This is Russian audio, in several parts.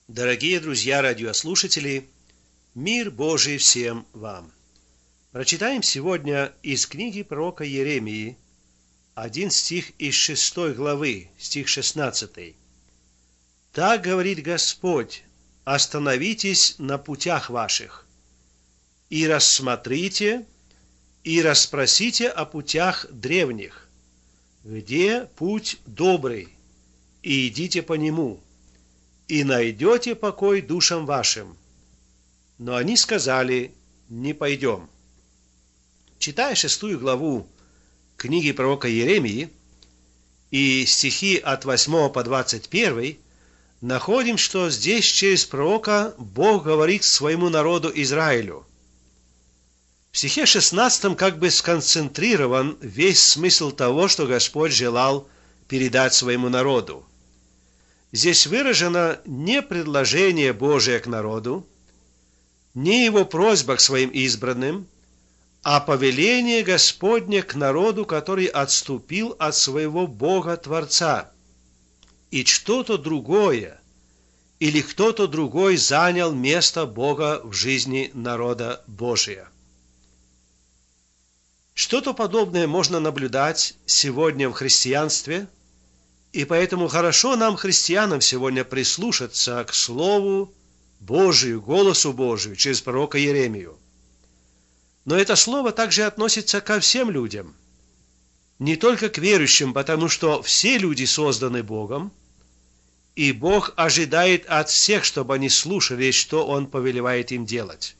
Дорогие друзья радиослушатели, мир Божий всем вам! Прочитаем сегодня из книги пророка Иеремии один стих из 6 главы, стих 16. «Так говорит Господь: остановитесь на путях ваших, и рассмотрите, и расспросите о путях древних, где путь добрый, и идите по нему, и найдете покой душам вашим». Но они сказали: не пойдем. Читая 6 главу книги пророка Иеремии и стихи от 8 по 21, находим, что здесь через пророка Бог говорит своему народу Израилю. В стихе 16 как бы сконцентрирован весь смысл того, что Господь желал передать своему народу. Здесь выражено не предложение Божие к народу, не его просьба к своим избранным, а повеление Господне к народу, который отступил от своего Бога-Творца, и что-то другое или кто-то другой занял место Бога в жизни народа Божия. Что-то подобное можно наблюдать сегодня в христианстве, и поэтому хорошо нам, христианам, сегодня прислушаться к Слову Божию, голосу Божию через пророка Иеремию. Но это слово также относится ко всем людям, не только к верующим, потому что все люди созданы Богом, и Бог ожидает от всех, чтобы они слушали, что Он повелевает им делать.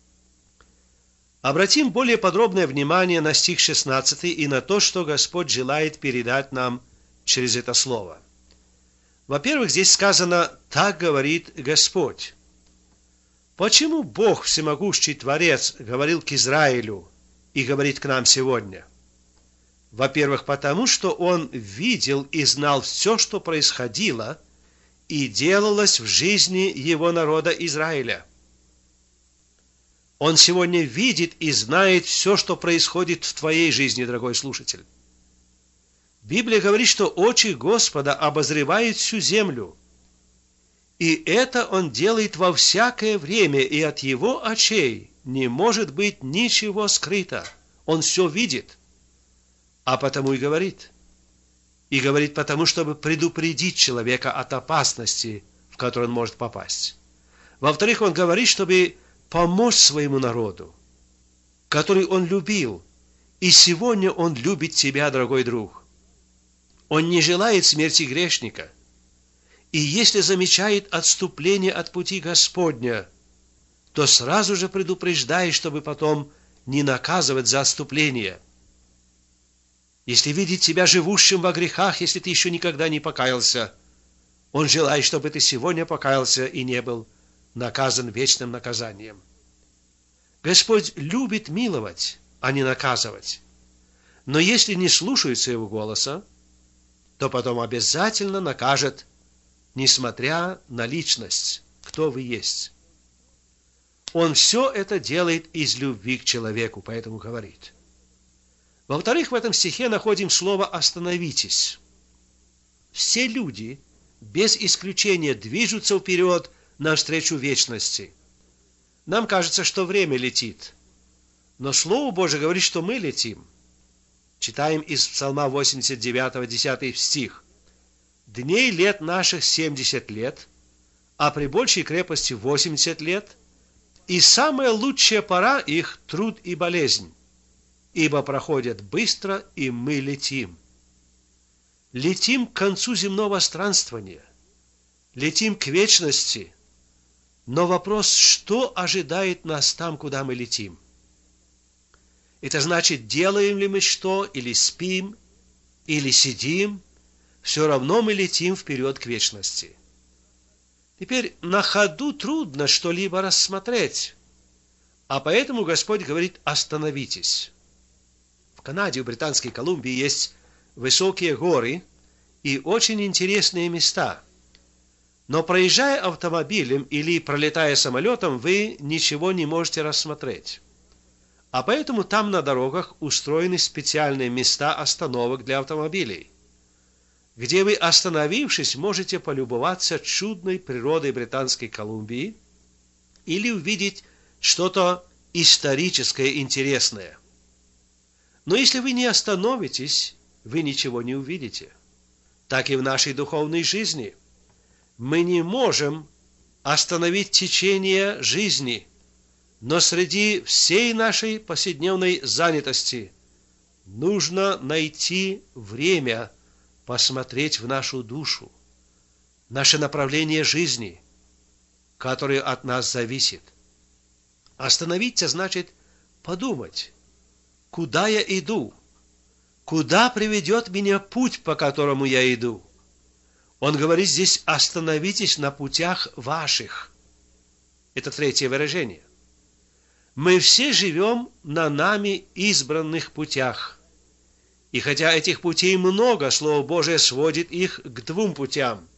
Обратим более подробное внимание на стих 16 и на то, что Господь желает передать нам через это слово. Во-первых, здесь сказано: «Так говорит Господь». Почему Бог, всемогущий Творец, говорил к Израилю и говорит к нам сегодня? Во-первых, потому что Он видел и знал все, что происходило и делалось в жизни Его народа Израиля. Он сегодня видит и знает все, что происходит в твоей жизни, дорогой слушатель. Библия говорит, что очи Господа обозревают всю землю. И это Он делает во всякое время, и от Его очей не может быть ничего скрыто. Он все видит. А потому и говорит. И говорит потому, чтобы предупредить человека от опасности, в которую он может попасть. Во-вторых, Он говорит, чтобы помочь своему народу, который Он любил. И сегодня Он любит тебя, дорогой друг. Он не желает смерти грешника. И если замечает отступление от пути Господня, то сразу же предупреждает, чтобы потом не наказывать за отступление. Если видит тебя живущим во грехах, если ты еще никогда не покаялся, Он желает, чтобы ты сегодня покаялся и не был наказан вечным наказанием. Господь любит миловать, а не наказывать. Но если не слушаются Его голоса, то потом обязательно накажет, несмотря на личность, кто вы есть. Он все это делает из любви к человеку, поэтому говорит. Во-вторых, в этом стихе находим слово «остановитесь». Все люди, без исключения, движутся вперед навстречу вечности. Нам кажется, что время летит, но Слово Божие говорит, что мы летим. Читаем из Псалма 89, 10 стих. «Дней лет наших 70 лет, а при большей крепости 80 лет, и самая лучшая пора их — труд и болезнь, ибо проходят быстро, и мы летим». Летим к концу земного странствования, летим к вечности, но вопрос, что ожидает нас там, куда мы летим? Это значит, делаем ли мы что, или спим, или сидим, все равно мы летим вперед к вечности. Теперь на ходу трудно что-либо рассмотреть, а поэтому Господь говорит: остановитесь. В Канаде, в Британской Колумбии есть высокие горы и очень интересные места. Но проезжая автомобилем или пролетая самолетом, вы ничего не можете рассмотреть. А поэтому там на дорогах устроены специальные места остановок для автомобилей. где вы, остановившись, можете полюбоваться чудной природой Британской Колумбии или увидеть что-то историческое интересное. Но если вы не остановитесь, вы ничего не увидите. Так и в нашей духовной жизни. Мы не можем остановить течение жизни, но среди всей нашей повседневной занятости нужно найти время посмотреть в нашу душу, наше направление жизни, которое от нас зависит. Остановиться значит подумать, куда я иду, куда приведет меня путь, по которому я иду. Он говорит здесь: остановитесь на путях ваших. Это третье выражение. Мы все живем на нами избранных путях. И хотя этих путей много, Слово Божие сводит их к двум путям,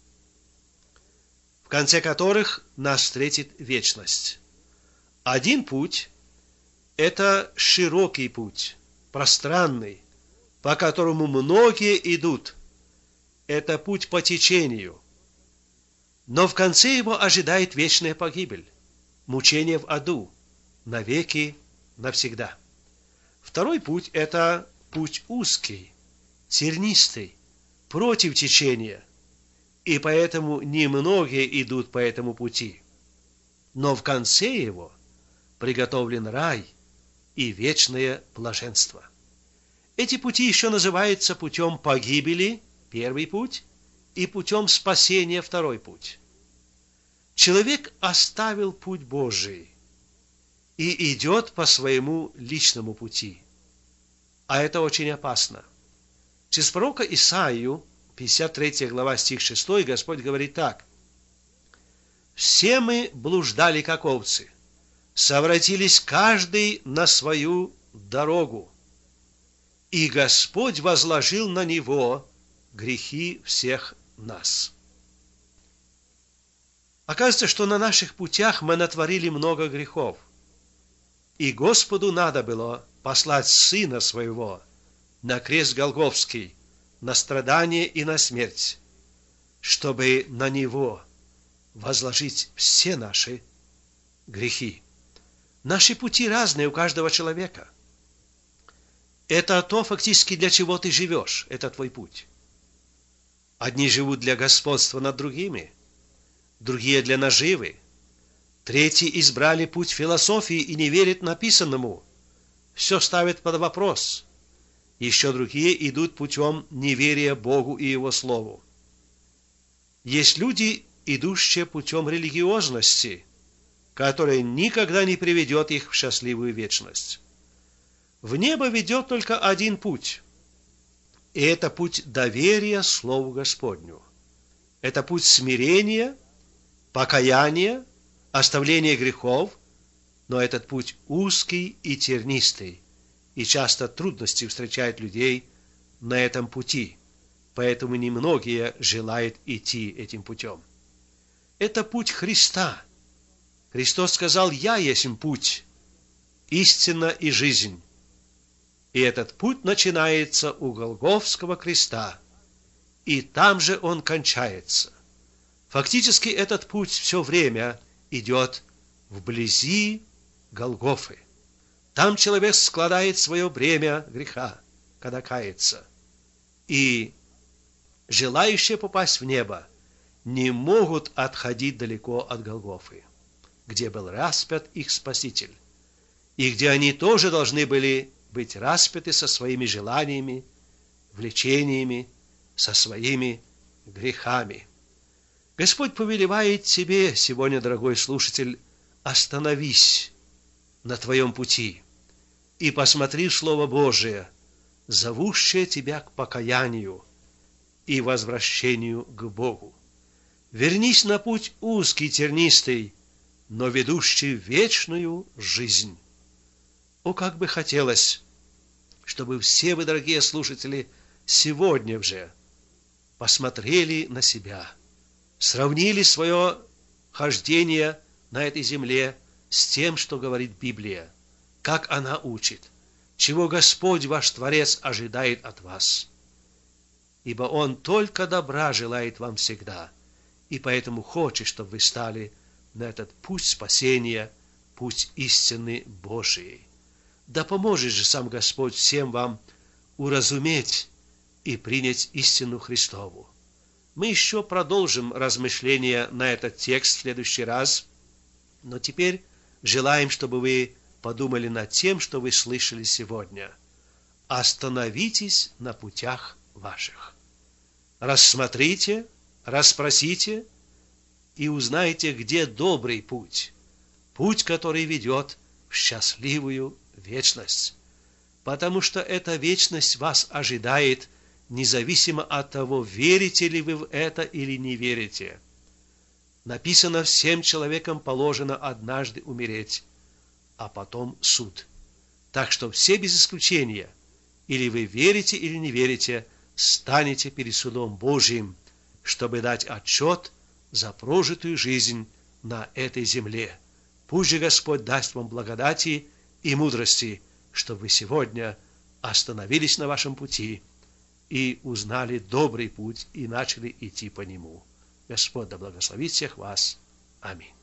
в конце которых нас встретит вечность. Один путь – это широкий путь, пространный, по которому многие идут. Это путь по течению. Но в конце его ожидает вечная погибель, мучение в аду, навеки, навсегда. Второй путь – это путь узкий, тернистый, против течения, и поэтому немногие идут по этому пути. Но в конце его приготовлен рай и вечное блаженство. Эти пути еще называются путем погибели, первый путь, и путем спасения, второй путь. Человек оставил путь Божий и идет по своему личному пути. А это очень опасно. Через пророка Исаию, 53 глава, стих 6, Господь говорит так: «Все мы блуждали, как овцы, совратились каждый на свою дорогу, и Господь возложил на него грехи всех нас». Оказывается, что на наших путях мы натворили много грехов, и Господу надо было послать Сына Своего на крест Голгофский, на страдание и на смерть, чтобы на Него возложить все наши грехи. Наши пути разные у каждого человека. Это то, фактически, для чего ты живешь, это твой путь. Одни живут для господства над другими, другие для наживы, третьи избрали путь философии и не верят написанному, все ставят под вопрос. Еще другие идут путем неверия Богу и Его Слову. Есть люди, идущие путем религиозности, которая никогда не приведет их в счастливую вечность. В небо ведет только один путь, и это путь доверия Слову Господню. Это путь смирения, покаяния, оставления грехов, но этот путь узкий и тернистый, и часто трудности встречают людей на этом пути, поэтому немногие желают идти этим путем. Это путь Христа. Христос сказал: «Я есть путь, истина и жизнь». И этот путь начинается у Голгофского креста, и там же он кончается. Фактически этот путь все время идет вблизи Голгофы. Там человек складывает свое бремя греха, когда кается. И желающие попасть в небо не могут отходить далеко от Голгофы, где был распят их Спаситель, и где они тоже должны были быть распяты со своими желаниями, влечениями, со своими грехами. Господь повелевает тебе сегодня, дорогой слушатель, остановись на твоем пути и посмотри в Слово Божие, зовущее тебя к покаянию и возвращению к Богу. Вернись на путь узкий, тернистый, но ведущий в вечную жизнь. О, как бы хотелось, чтобы все вы, дорогие слушатели, сегодня же посмотрели на себя, сравнили свое хождение на этой земле с тем, что говорит Библия, как она учит, чего Господь ваш Творец ожидает от вас. ибо Он только добра желает вам всегда, и поэтому хочет, чтобы вы стали на этот путь спасения, путь истины Божией. Да поможет же сам Господь всем вам уразуметь и принять истину Христову. Мы еще продолжим размышления на этот текст в следующий раз, но теперь желаем, чтобы вы подумали над тем, что вы слышали сегодня. Остановитесь на путях ваших. Рассмотрите, расспросите и узнайте, где добрый путь, путь, который ведет в счастливую вечность. Потому что эта вечность вас ожидает, независимо от того, верите ли вы в это или не верите. Написано, всем человекам положено однажды умереть, а потом суд. Так что все без исключения, или вы верите, или не верите, станете перед судом Божьим, чтобы дать отчет за прожитую жизнь на этой земле. Пусть же Господь даст вам благодати и мудрости, чтобы вы сегодня остановились на вашем пути и узнали добрый путь и начали идти по нему. Господь да благословит всех вас. Аминь.